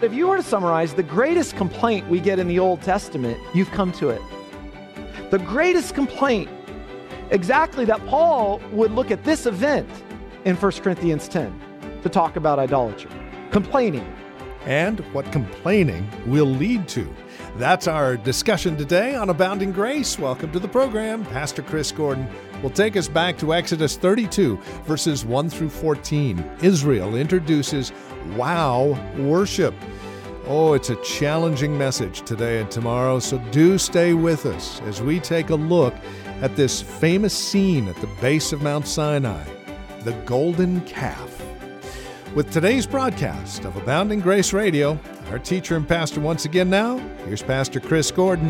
if you were to summarize the greatest complaint we get in the Old Testament, you've come to it. The greatest complaint, exactly, that Paul would look at this event in 1 Corinthians 10 to talk about idolatry. Complaining. And what complaining will lead to. That's our discussion today on Abounding Grace. Welcome to the program. Pastor Chris Gordon will take us back to Exodus 32, verses 1 through 14. Israel introduces wow worship. Oh, it's a challenging message today and tomorrow, so do stay with us as we take a look at this famous scene at the base of Mount Sinai, the golden calf. With today's broadcast of Abounding Grace Radio, our teacher and pastor once again now, here's Pastor Chris Gordon.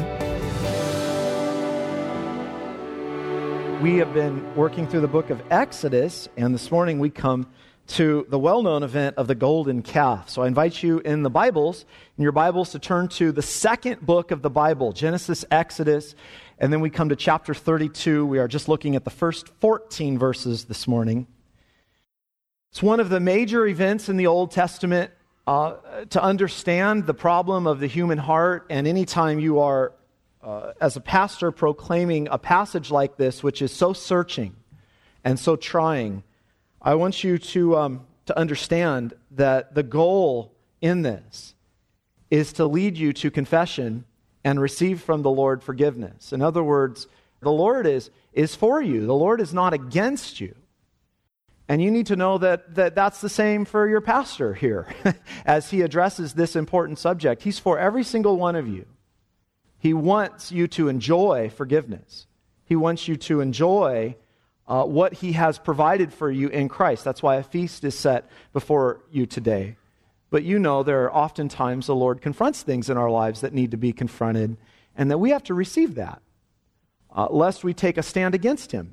We have been working through the book of Exodus, and this morning we come to the well-known event of the golden calf. So I invite you in your Bibles to turn to the second book of the Bible, Genesis, Exodus, and then we come to chapter 32. We are just looking at the first 14 verses this morning. It's one of the major events in the Old Testament to understand the problem of the human heart, and anytime you are, as a pastor, proclaiming a passage like this, which is so searching and so trying, I want you to understand that the goal in this is to lead you to confession and receive from the Lord forgiveness. In other words, the Lord is for you. The Lord is not against you. And you need to know that that's the same for your pastor here as he addresses this important subject. He's for every single one of you. He wants you to enjoy forgiveness. He wants you to enjoy what he has provided for you in Christ. That's why a feast is set before you today. But you know there are often times the Lord confronts things in our lives that need to be confronted, and that we have to receive that, lest we take a stand against him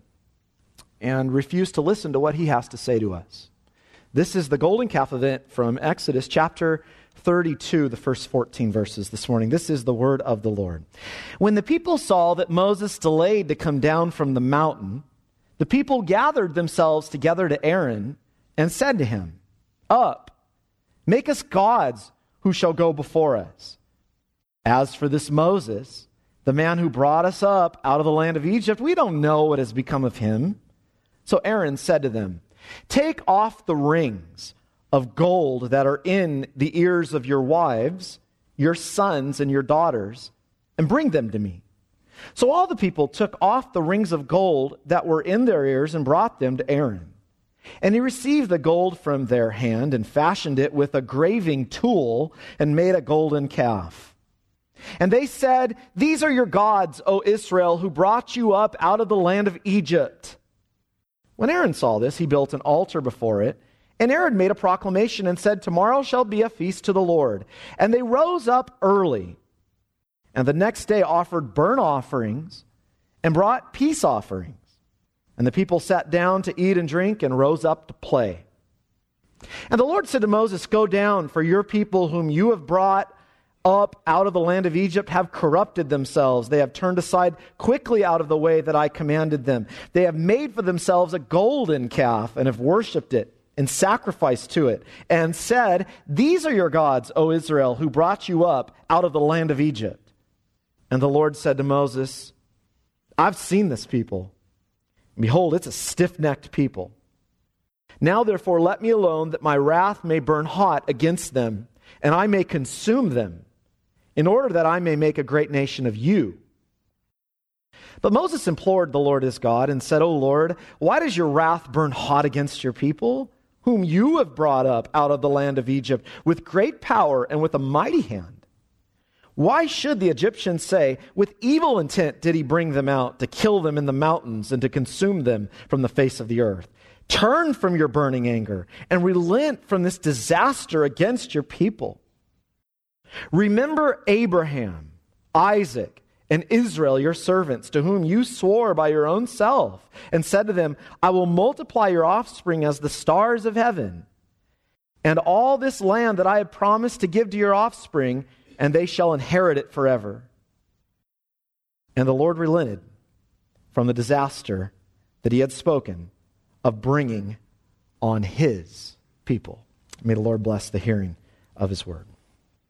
and refuse to listen to what he has to say to us. This is the golden calf event from Exodus chapter 32, the first 14 verses this morning. This is the word of the Lord. When the people saw that Moses delayed to come down from the mountain, the people gathered themselves together to Aaron and said to him, "Up, make us gods who shall go before us. As for this Moses, the man who brought us up out of the land of Egypt, we don't know what has become of him." So Aaron said to them, "Take off the rings of gold that are in the ears of your wives, your sons and your daughters, and bring them to me." So all the people took off the rings of gold that were in their ears and brought them to Aaron. And he received the gold from their hand and fashioned it with a graving tool and made a golden calf. And they said, "These are your gods, O Israel, who brought you up out of the land of Egypt." When Aaron saw this, he built an altar before it, and Aaron made a proclamation and said, "Tomorrow shall be a feast to the Lord." And they rose up early, and the next day offered burnt offerings and brought peace offerings. And the people sat down to eat and drink and rose up to play. And the Lord said to Moses, "Go down, for your people whom you have brought up out of the land of Egypt have corrupted themselves. They have turned aside quickly out of the way that I commanded them. They have made for themselves a golden calf and have worshipped it and sacrificed to it and said, 'These are your gods, O Israel, who brought you up out of the land of Egypt.' And the Lord said to Moses, 'I've seen this people. Behold, it's a stiff-necked people. Now therefore let me alone, that my wrath may burn hot against them, and I may consume them, in order that I may make a great nation of you.' But Moses implored the Lord his God and said, 'O Lord, why does your wrath burn hot against your people, whom you have brought up out of the land of Egypt with great power and with a mighty hand? Why should the Egyptians say, with evil intent did he bring them out, to kill them in the mountains and to consume them from the face of the earth? Turn from your burning anger and relent from this disaster against your people. Remember Abraham, Isaac, and Israel, your servants, to whom you swore by your own self, and said to them, I will multiply your offspring as the stars of heaven, and all this land that I have promised to give to your offspring, and they shall inherit it forever. And the Lord relented from the disaster that he had spoken of bringing on his people. May the Lord bless the hearing of his word.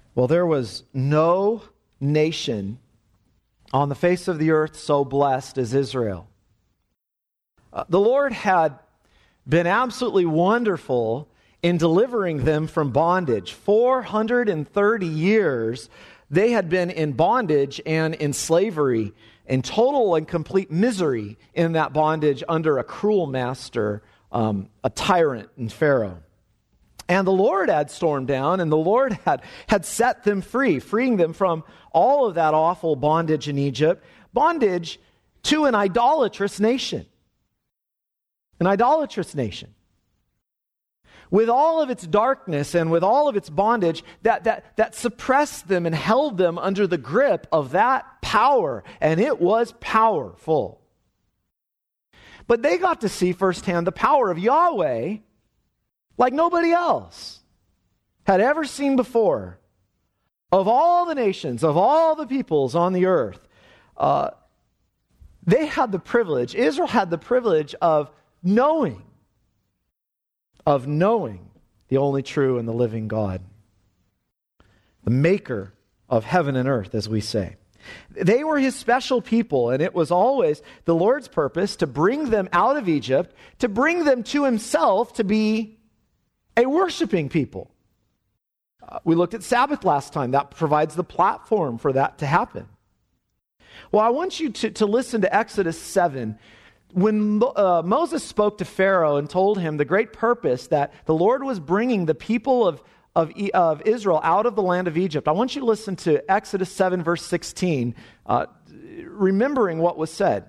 Well, there was no nation on the face of the earth so blessed as Israel. The Lord had been absolutely wonderful in delivering them from bondage. 430 years they had been in bondage and in slavery, in total and complete misery in that bondage under a cruel master, a tyrant in Pharaoh. And the Lord had stormed down, and the Lord had set them free, freeing them from all of that awful bondage in Egypt, bondage to an idolatrous nation. An idolatrous nation. With all of its darkness and with all of its bondage, that suppressed them and held them under the grip of that power, and it was powerful. But they got to see firsthand the power of Yahweh like nobody else had ever seen before. Of all the nations, of all the peoples on the earth, they had the privilege, Israel had the privilege of knowing the only true and the living God, the maker of heaven and earth, as we say. They were his special people, and it was always the Lord's purpose to bring them out of Egypt, to bring them to himself, to be a worshiping people. We looked at Sabbath last time. That provides the platform for that to happen. Well, I want you to listen to Exodus 7. When Moses spoke to Pharaoh and told him the great purpose that the Lord was bringing the people of Israel out of the land of Egypt, I want you to listen to Exodus 7, verse 16, remembering what was said.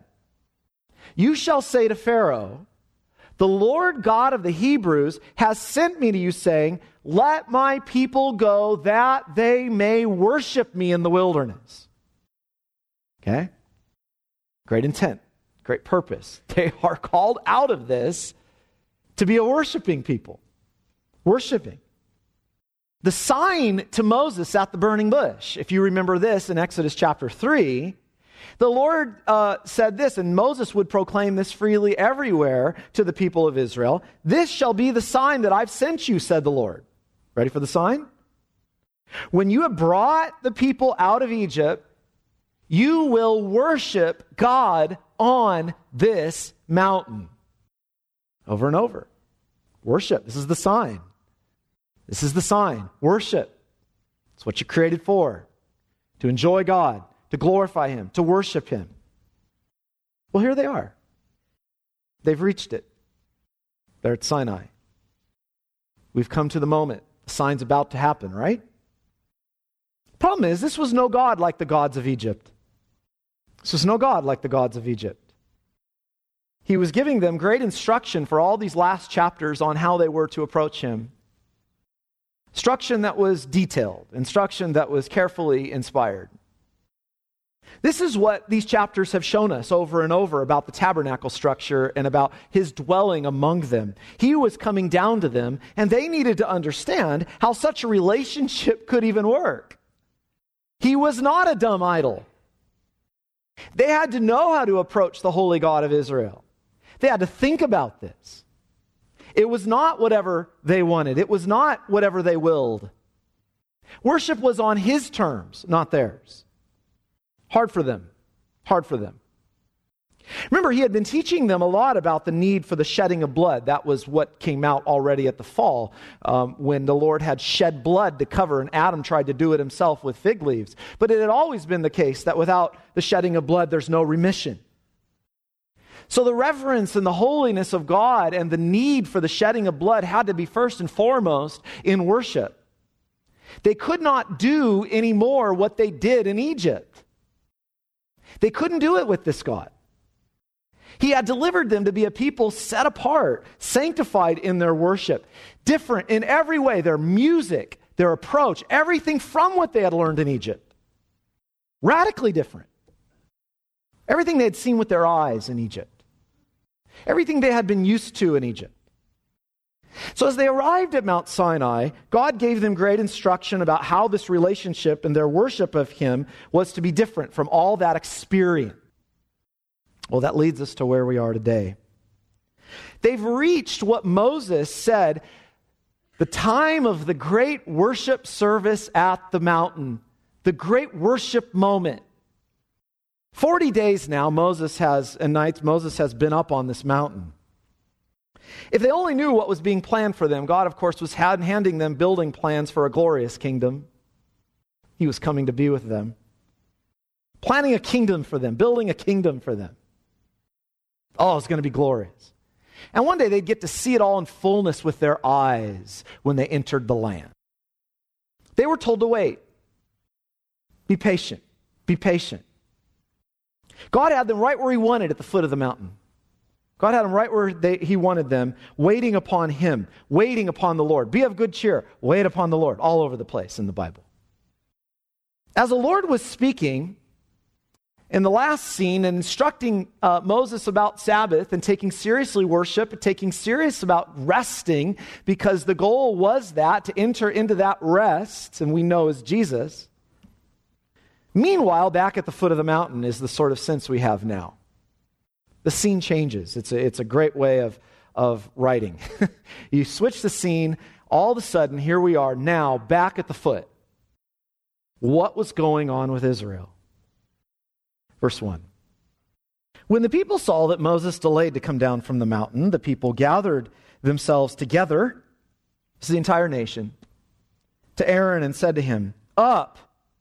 You shall say to Pharaoh, the Lord God of the Hebrews has sent me to you, saying, let my people go that they may worship me in the wilderness. Okay? Great intent. Great purpose. They are called out of this to be a worshiping people. Worshiping. The sign to Moses at the burning bush, if you remember this in Exodus chapter 3, the Lord said this, and Moses would proclaim this freely everywhere to the people of Israel. This shall be the sign that I've sent you, said the Lord. Ready for the sign? When you have brought the people out of Egypt, you will worship God on this mountain. Over and over. Worship. This is the sign. This is the sign. Worship. It's what you're created for. To enjoy God. To glorify him. To worship him. Well, here they are. They've reached it. They're at Sinai. We've come to the moment. The sign's about to happen, right? Problem is, this was no God like the gods of Egypt. This was no God like the gods of Egypt. He was giving them great instruction for all these last chapters on how they were to approach him. Instruction that was detailed. Instruction that was carefully inspired. This is what these chapters have shown us over and over about the tabernacle structure and about his dwelling among them. He was coming down to them, and they needed to understand how such a relationship could even work. He was not a dumb idol. They had to know how to approach the holy God of Israel. They had to think about this. It was not whatever they wanted. It was not whatever they willed. Worship was on his terms, not theirs. Hard for them. Hard for them. Remember, he had been teaching them a lot about the need for the shedding of blood. That was what came out already at the fall when the Lord had shed blood to cover, and Adam tried to do it himself with fig leaves. But it had always been the case that without the shedding of blood, there's no remission. So the reverence and the holiness of God and the need for the shedding of blood had to be first and foremost in worship. They could not do anymore what they did in Egypt. They couldn't do it with this God. He had delivered them to be a people set apart, sanctified in their worship, different in every way, their music, their approach, everything from what they had learned in Egypt. Radically different. Everything they had seen with their eyes in Egypt. Everything they had been used to in Egypt. So as they arrived at Mount Sinai, God gave them great instruction about how this relationship and their worship of him was to be different from all that experience. Well, that leads us to where we are today. They've reached what Moses said The time of the great worship service at the mountain. The great worship moment. 40 days now, Moses has been up on this mountain. If they only knew what was being planned for them, God, of course, was handing them building plans for a glorious kingdom. He was coming to be with them. Planning a kingdom for them, building a kingdom for them. Oh, it's going to be glorious. And one day they'd get to see it all in fullness with their eyes when they entered the land. They were told to wait. Be patient. Be patient. God had them right where He wanted at the foot of the mountain. God had them right where He wanted them, waiting upon Him, waiting upon the Lord. Be of good cheer. Wait upon the Lord. All over the place in the Bible. As the Lord was speaking in the last scene and instructing Moses about Sabbath and taking seriously worship, and taking serious about resting, because the goal was that, to enter into that rest, and we know is Jesus. Meanwhile, back at the foot of the mountain is the sort of sense we have now. The scene changes. It's a great way of writing. You switch the scene, all of a sudden, here we are now back at the foot. What was going on with Israel? Verse 1. When the people saw that Moses delayed to come down from the mountain, the people gathered themselves together, this is the entire nation, to Aaron and said to him, "Up,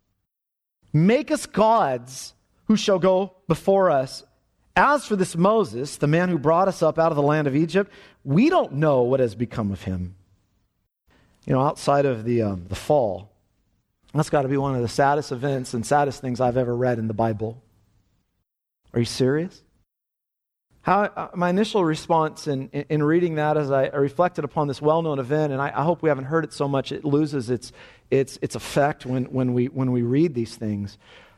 make us gods who shall go before us. As for this Moses, the man who brought us up out of the land of Egypt, we don't know what has become of him." You know, outside of the fall, that's got to be one of the saddest events and saddest things I've ever read in the Bible. Are you serious? My initial response in reading that, as I reflected upon this well-known event, and I hope we haven't heard it so much it loses its effect when we read these things.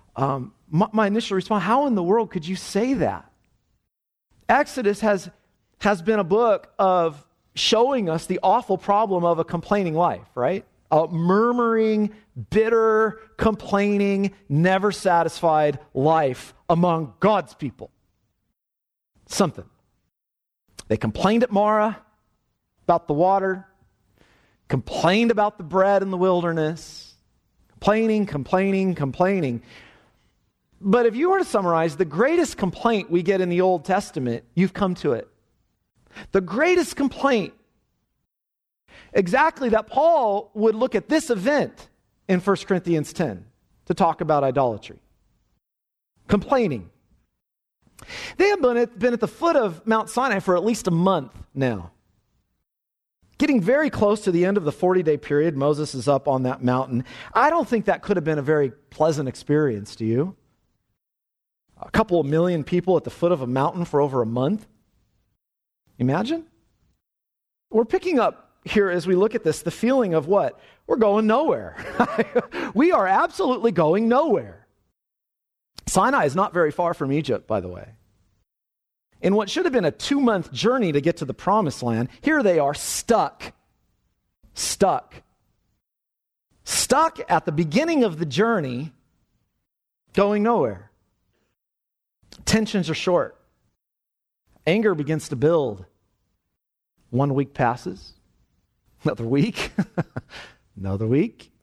My initial response: how in the world could you say that? Exodus has been a book of showing us the awful problem of a complaining life, right? A murmuring, bitter, complaining, never satisfied life among God's people. Something. They complained at Marah about the water, complained about the bread in the wilderness, complaining. But if you were to summarize the greatest complaint we get in the Old Testament, you've come to it. The greatest complaint, exactly, that Paul would look at this event in 1 Corinthians 10 to talk about idolatry. Complaining. They have been at the foot of Mount Sinai for at least a month now. Getting very close to the end of the 40-day period, Moses is up on that mountain. I don't think that could have been a very pleasant experience, do you? A couple of million people at the foot of a mountain for over a month. Imagine? We're picking up here as we look at this the feeling of what? We're going nowhere. We are absolutely going nowhere. Sinai is not very far from Egypt, by the way. In what should have been a 2-month journey to get to the promised land, here they are stuck at the beginning of the journey, going nowhere. Tensions are short. Anger begins to build. 1 week passes. Another week. Another week.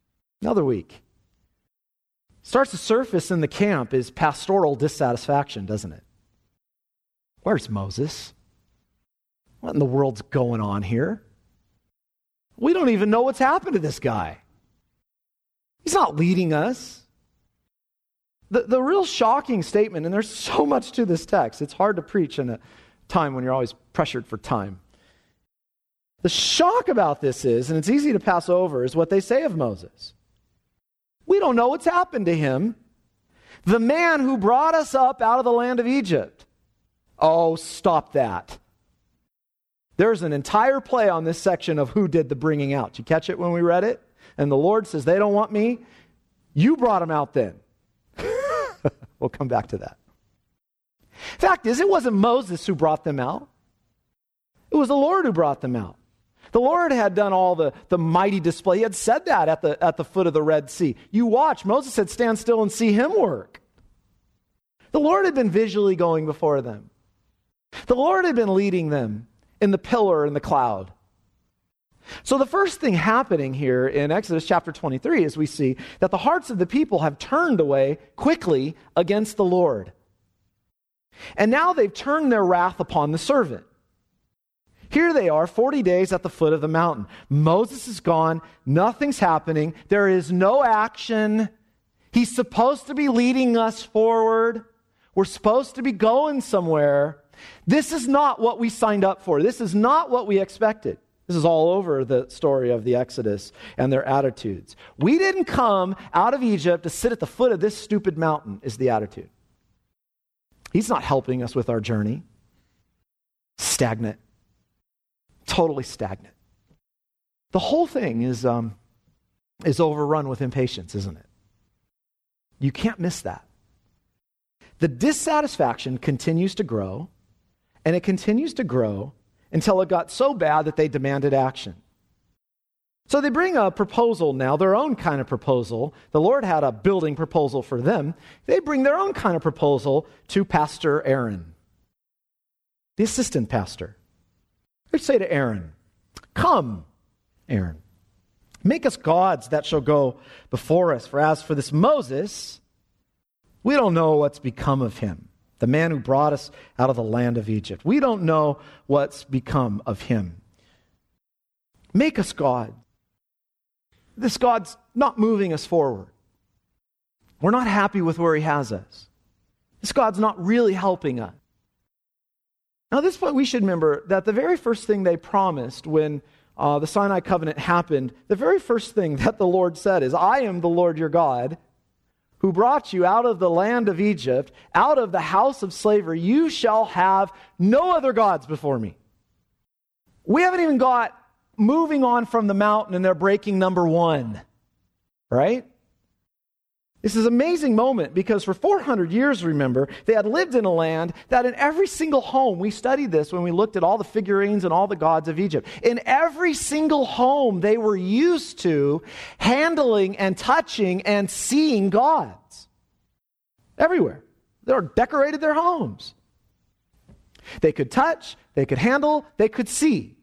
Starts to surface in the camp is pastoral dissatisfaction, doesn't it? Where's Moses? What in the world's going on here? We don't even know what's happened to this guy. He's not leading us. The real shocking statement, and there's so much to this text, it's hard to preach in a time when you're always pressured for time. The shock about this is, and it's easy to pass over, is what they say of Moses. We don't know what's happened to him. The man who brought us up out of the land of Egypt. Oh, stop that. There's an entire play on this section of who did the bringing out. Did you catch it when we read it? And the Lord says, they don't want me. You brought them out then. We'll come back to that. Fact is, it wasn't Moses who brought them out. It was the Lord who brought them out. The Lord had done all the mighty display. He had said that at the foot of the Red Sea. You watch. Moses said, stand still and see him work. The Lord had been visually going before them. The Lord had been leading them in the pillar and the cloud. So the first thing happening here in Exodus chapter 23 is we see that the hearts of the people have turned away quickly against the Lord. And now they've turned their wrath upon the servant. Here they are, 40 days at the foot of the mountain. Moses is gone. Nothing's happening. There is no action. He's supposed to be leading us forward. We're supposed to be going somewhere. This is not what we signed up for. This is not what we expected. This is all over the story of the Exodus and their attitudes. We didn't come out of Egypt to sit at the foot of this stupid mountain, is the attitude. He's not helping us with our journey. Stagnant. Totally stagnant. The whole thing is overrun with impatience, isn't it? You can't miss that. The dissatisfaction continues to grow, and it continues to grow until it got so bad that they demanded action. So they bring a proposal now, their own kind of proposal. The Lord had a building proposal for them. They bring their own kind of proposal to Pastor Aaron, the assistant pastor. They say to Aaron, "Come, Aaron, make us gods that shall go before us. For as for this Moses, we don't know what's become of him, the man who brought us out of the land of Egypt. We don't know what's become of him. Make us God. This God's not moving us forward. We're not happy with where he has us. This God's not really helping us." Now, at this point, we should remember that the very first thing they promised when the Sinai covenant happened, the very first thing that the Lord said is, "I am the Lord your God, who brought you out of the land of Egypt, out of the house of slavery. You shall have no other gods before me." We haven't even got moving on from the mountain and they're breaking number one, right? This is an amazing moment because for 400 years, remember, they had lived in a land that in every single home, we studied this when we looked at all the figurines and all the gods of Egypt. In every single home, they were used to handling and touching and seeing gods. Everywhere. They decorated their homes. They could touch, they could handle, they could see.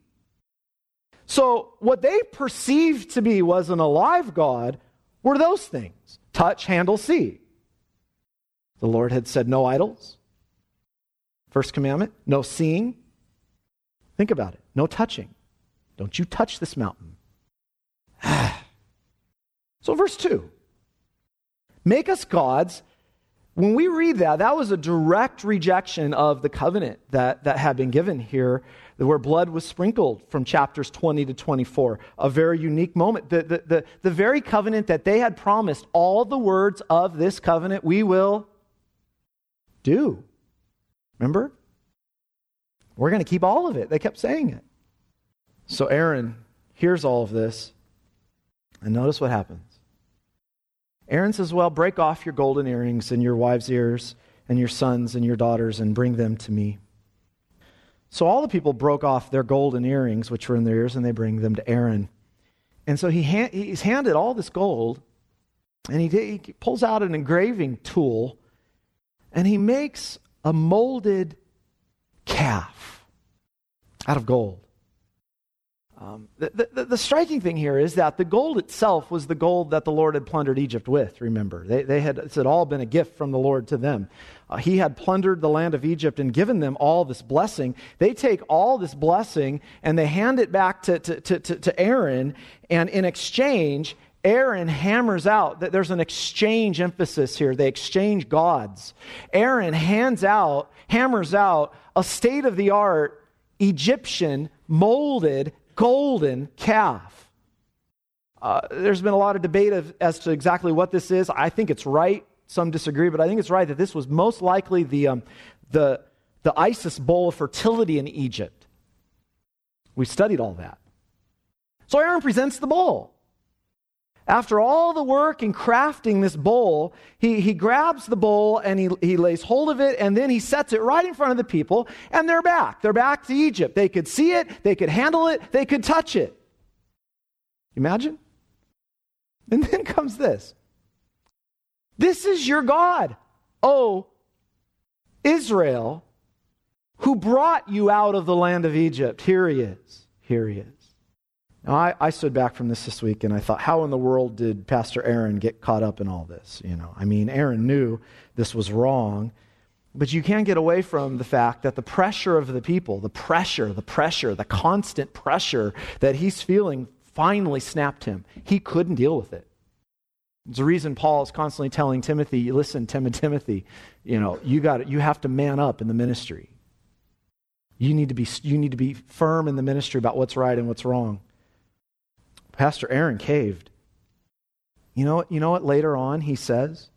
So what they perceived to be was an alive God were those things. Touch, handle, see. The Lord had said no idols. First commandment, no seeing. Think about it. No touching. Don't you touch this mountain. So verse 2. Make us gods. When we read that, that was a direct rejection of the covenant that had been given here, where blood was sprinkled from chapters 20 to 24. A very unique moment. The very covenant that they had promised, all the words of this covenant we will do. Remember? We're going to keep all of it. They kept saying it. So Aaron hears all of this, and notice what happens. Aaron says, "Well, break off your golden earrings and your wives' ears and your sons and your daughters and bring them to me." So all the people broke off their golden earrings, which were in their ears, and they bring them to Aaron. And so he's handed all this gold, and he pulls out an engraving tool, and he makes a molded calf out of gold. The striking thing here is that the gold itself was the gold that the Lord had plundered Egypt with, remember. It had all been a gift from the Lord to them. He had plundered the land of Egypt and given them all this blessing. They take all this blessing and they hand it back to Aaron, and in exchange, Aaron hammers out that there's an exchange emphasis here. They exchange gods. Aaron hammers out a state-of-the-art Egyptian molded golden calf. There's been a lot of debate as to exactly what this is. I think it's right. Some disagree, but I think it's right that this was most likely the Isis bowl of fertility in Egypt. We studied all that. So Aaron presents the bowl. After all the work in crafting this bowl, he grabs the bowl and he lays hold of it, and then he sets it right in front of the people, and they're back. They're back to Egypt. They could see it, they could handle it, they could touch it. Imagine? And then comes this. "This is your God, O Israel, who brought you out of the land of Egypt." Here he is. Here he is. Now, I stood back from this week and I thought, how in the world did Pastor Aaron get caught up in all this? Aaron knew this was wrong, but you can't get away from the fact that the pressure of the people, the constant pressure that he's feeling finally snapped him. He couldn't deal with it. It's the reason Paul is constantly telling Timothy, listen, Timothy, you have to man up in the ministry. You need to be firm in the ministry about what's right and what's wrong. Pastor Aaron caved. You know what later on he says?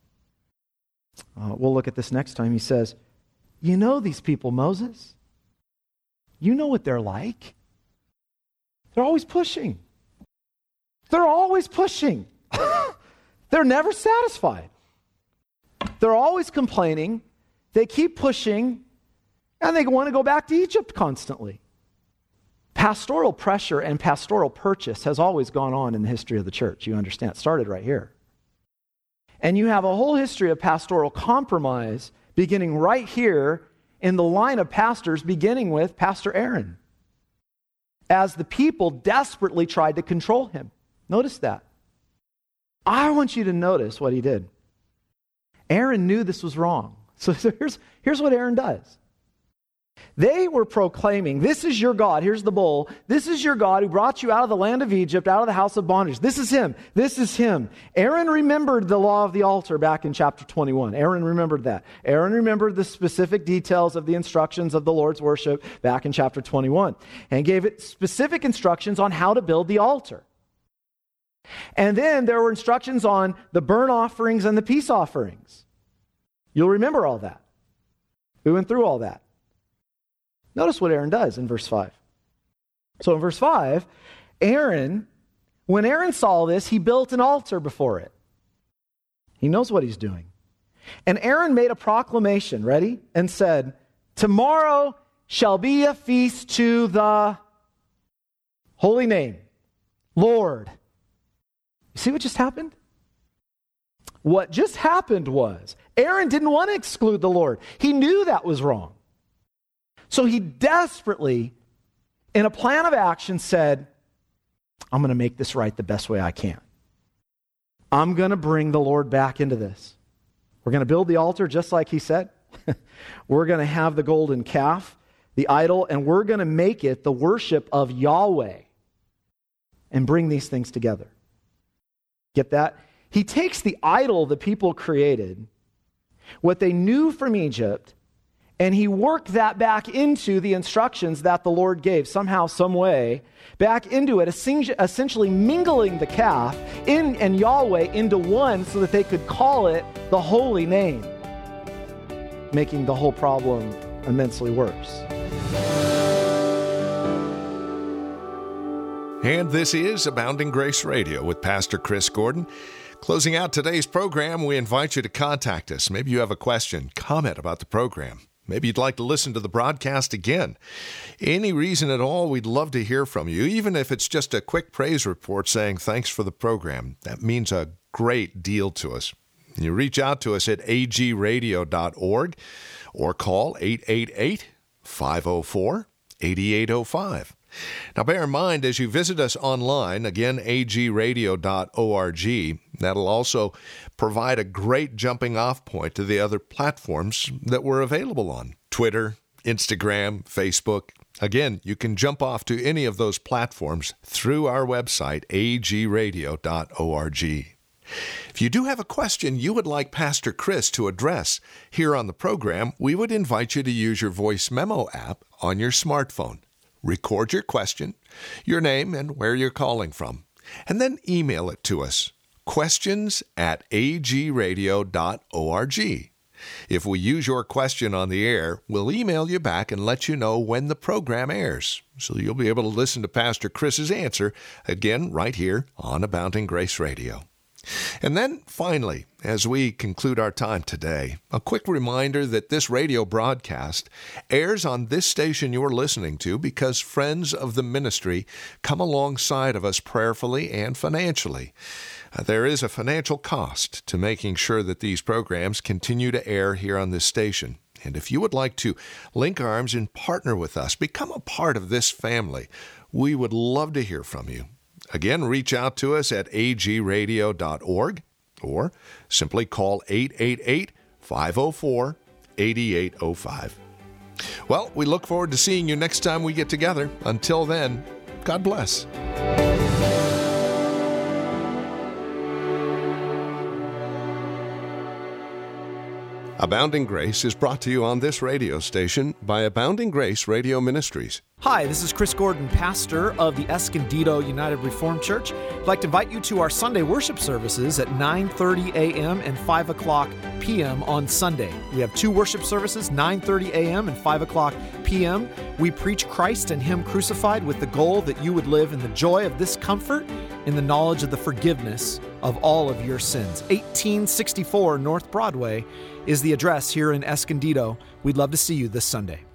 We'll look at this next time. He says, you know these people, Moses. You know what they're like. They're always pushing. They're always pushing. They're never satisfied. They're always complaining. They keep pushing, and they want to go back to Egypt constantly. Pastoral pressure and pastoral purchase has always gone on in the history of the church. You understand? It started right here. And you have a whole history of pastoral compromise beginning right here in the line of pastors, beginning with Pastor Aaron, as the people desperately tried to control him. Notice that. I want you to notice what he did. Aaron knew this was wrong. So here's what Aaron does. They were proclaiming, this is your God. Here's the bowl. This is your God who brought you out of the land of Egypt, out of the house of bondage. This is him. This is him. Aaron remembered the law of the altar back in chapter 21. Aaron remembered that. Aaron remembered the specific details of the instructions of the Lord's worship back in chapter 21 and gave it specific instructions on how to build the altar. And then there were instructions on the burnt offerings and the peace offerings. You'll remember all that. We went through all that. Notice what Aaron does in verse 5. So in verse 5, when Aaron saw this, he built an altar before it. He knows what he's doing. And Aaron made a proclamation, ready? And said, tomorrow shall be a feast to the holy name, Lord. You see what just happened? What just happened was Aaron didn't want to exclude the Lord. He knew that was wrong. So he desperately, in a plan of action, said, I'm going to make this right the best way I can. I'm going to bring the Lord back into this. We're going to build the altar just like he said. We're going to have the golden calf, the idol, and we're going to make it the worship of Yahweh and bring these things together. Get that? He takes the idol the people created, what they knew from Egypt, and he worked that back into the instructions that the Lord gave, somehow, some way, back into it, essentially mingling the calf and Yahweh into one so that they could call it the holy name, making the whole problem immensely worse. And this is Abounding Grace Radio with Pastor Chris Gordon. Closing out today's program, we invite you to contact us. Maybe you have a question, comment about the program. Maybe you'd like to listen to the broadcast again. Any reason at all, we'd love to hear from you, even if it's just a quick praise report saying thanks for the program. That means a great deal to us. You reach out to us at agradio.org or call 888-504-8805. Now, bear in mind, as you visit us online, again, agradio.org, that'll also provide a great jumping-off point to the other platforms that we're available on. Twitter, Instagram, Facebook. Again, you can jump off to any of those platforms through our website, agradio.org. If you do have a question you would like Pastor Chris to address here on the program, we would invite you to use your voice memo app on your smartphone. Record your question, your name, and where you're calling from, and then email it to us, questions@agradio.org. If we use your question on the air, we'll email you back and let you know when the program airs, so you'll be able to listen to Pastor Chris's answer, again, right here on Abounding Grace Radio. And then, finally, as we conclude our time today, a quick reminder that this radio broadcast airs on this station you're listening to because friends of the ministry come alongside of us prayerfully and financially. There is a financial cost to making sure that these programs continue to air here on this station. And if you would like to link arms and partner with us, become a part of this family, we would love to hear from you. Again, reach out to us at agradio.org or simply call 888-504-8805. Well, we look forward to seeing you next time we get together. Until then, God bless. Abounding Grace is brought to you on this radio station by Abounding Grace Radio Ministries. Hi, this is Chris Gordon, pastor of the Escondido United Reformed Church. I'd like to invite you to our Sunday worship services at 9:30 a.m. and 5 o'clock p.m. on Sunday. We have two worship services, 9:30 a.m. and 5 o'clock p.m. We preach Christ and Him crucified with the goal that you would live in the joy of this comfort, in the knowledge of the forgiveness of all of your sins. 1864 North Broadway is the address here in Escondido. We'd love to see you this Sunday.